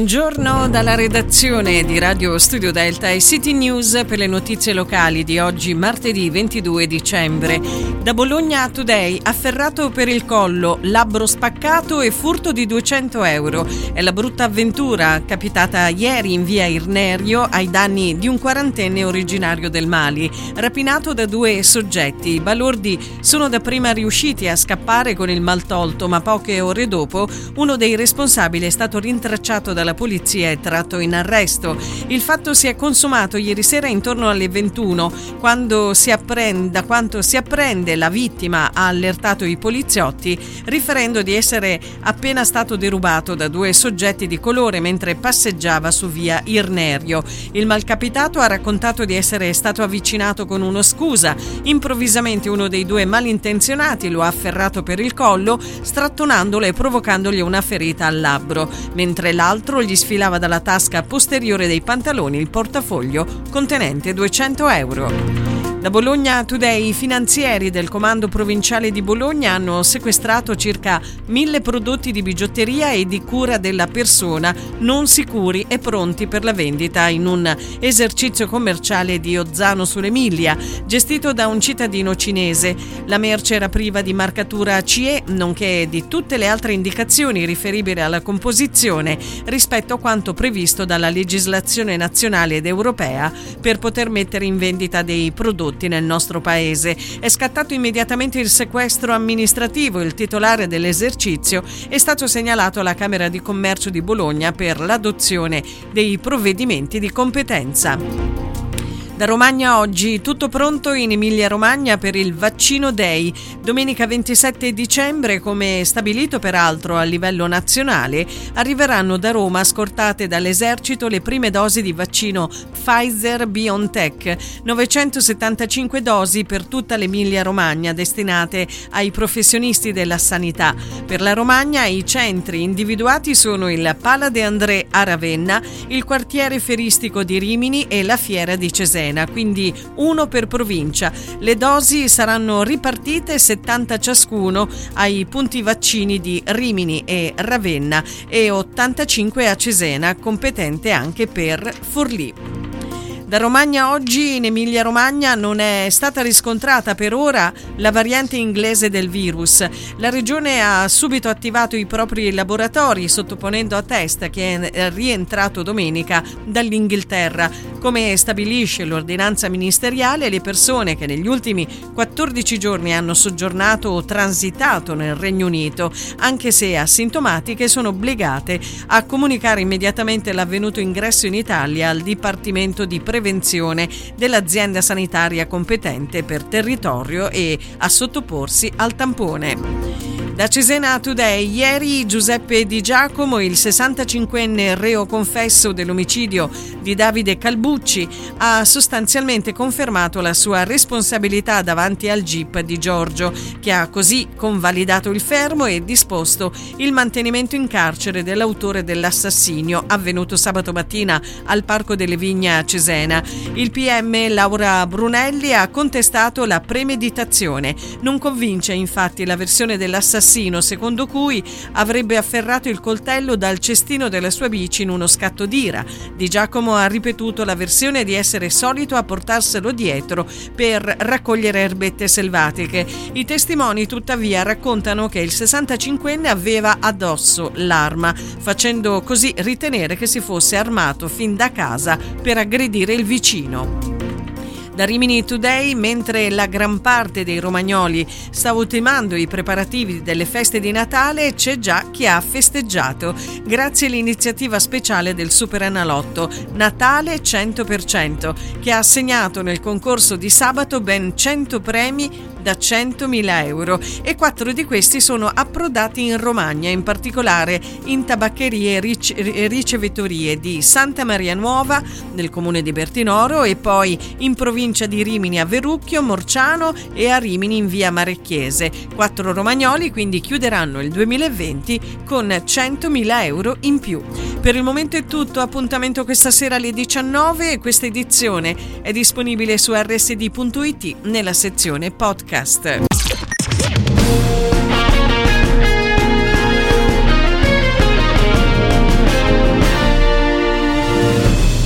Buongiorno dalla redazione di Radio Studio Delta e City News per le notizie locali di oggi, martedì 22 dicembre. Da Bologna Today, afferrato per il collo, labbro spaccato e furto di 200 euro. È la brutta avventura capitata ieri in via Irnerio ai danni di un quarantenne originario del Mali, rapinato da due soggetti. I balordi sono dapprima riusciti a scappare con il mal tolto, ma poche ore dopo uno dei responsabili è stato rintracciato dalla polizia e tratto in arresto. Il fatto si è consumato ieri sera intorno alle 21, da quanto si apprende la vittima ha allertato i poliziotti riferendo di essere appena stato derubato da due soggetti di colore mentre passeggiava su via Irnerio. Il malcapitato ha raccontato di essere stato avvicinato con uno scusa. Improvvisamente uno dei due malintenzionati lo ha afferrato per il collo, strattonandolo e provocandogli una ferita al labbro, mentre l'altro gli sfilava dalla tasca posteriore dei pantaloni il portafoglio contenente 200 euro. Da Bologna Today, i finanzieri del Comando Provinciale di Bologna hanno sequestrato circa 1000 prodotti di bigiotteria e di cura della persona non sicuri e pronti per la vendita in un esercizio commerciale di Ozzano sull'Emilia, gestito da un cittadino cinese. La merce era priva di marcatura CE, nonché di tutte le altre indicazioni riferibili alla composizione rispetto a quanto previsto dalla legislazione nazionale ed europea per poter mettere in vendita dei prodotti nel nostro paese. È scattato immediatamente il sequestro amministrativo. Il titolare dell'esercizio è stato segnalato alla Camera di Commercio di Bologna per l'adozione dei provvedimenti di competenza. Da Romagna oggi, tutto pronto in Emilia-Romagna per il Vaccino Day. Domenica 27 dicembre, come stabilito peraltro a livello nazionale, arriveranno da Roma scortate dall'esercito le prime dosi di vaccino Pfizer-BioNTech, 975 dosi per tutta l'Emilia-Romagna destinate ai professionisti della sanità. Per la Romagna i centri individuati sono il Pala de André a Ravenna, il quartiere feristico di Rimini e la Fiera di Cesena, quindi uno per provincia. Le dosi saranno ripartite 70 ciascuno ai punti vaccini di Rimini e Ravenna e 85 a Cesena, competente anche per Forlì. Da Romagna oggi in Emilia-Romagna non è stata riscontrata per ora la variante inglese del virus. La regione ha subito attivato i propri laboratori sottoponendo a test che è rientrato domenica dall'Inghilterra. Come stabilisce l'ordinanza ministeriale, le persone che negli ultimi 14 giorni hanno soggiornato o transitato nel Regno Unito, anche se asintomatiche, sono obbligate a comunicare immediatamente l'avvenuto ingresso in Italia al Dipartimento di Prevenzione dell'azienda sanitaria competente per territorio e a sottoporsi al tampone. Da Cesena Today, ieri Giuseppe Di Giacomo, il 65enne reo confesso dell'omicidio di Davide Calbucci, ha sostanzialmente confermato la sua responsabilità davanti al GIP di Giorgio, che ha così convalidato il fermo e disposto il mantenimento in carcere dell'autore dell'assassinio avvenuto sabato mattina al Parco delle Vigne a Cesena. Il PM Laura Brunelli ha contestato la premeditazione. Non convince infatti la versione dell'assassino secondo cui avrebbe afferrato il coltello dal cestino della sua bici in uno scatto d'ira. Di Giacomo ha ripetuto la versione di essere solito a portarselo dietro per raccogliere erbette selvatiche. I testimoni tuttavia raccontano che il 65enne aveva addosso l'arma, facendo così ritenere che si fosse armato fin da casa per aggredire il vicino. Da Rimini Today, mentre la gran parte dei romagnoli sta ultimando i preparativi delle feste di Natale, c'è già chi ha festeggiato grazie all'iniziativa speciale del Superenalotto Natale 100%, che ha assegnato nel concorso di sabato ben 100 premi da 100.000 euro e 4 di questi sono approdati in Romagna, in particolare in tabaccherie e ricevitorie di Santa Maria Nuova nel comune di Bertinoro e poi in provincia di Rimini a Verrucchio, Morciano e a Rimini in via Marecchiese. 4 romagnoli quindi chiuderanno il 2020 con 100.000 euro in più. Per il momento è tutto, appuntamento questa sera alle 19 e questa edizione è disponibile su rsd.it nella sezione podcast.